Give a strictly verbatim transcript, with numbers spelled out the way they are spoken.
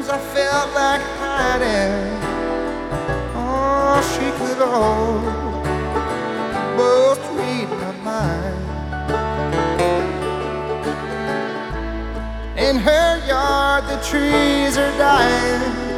I felt like hiding. Oh, she could almost read my mind. In her yard the trees are dying.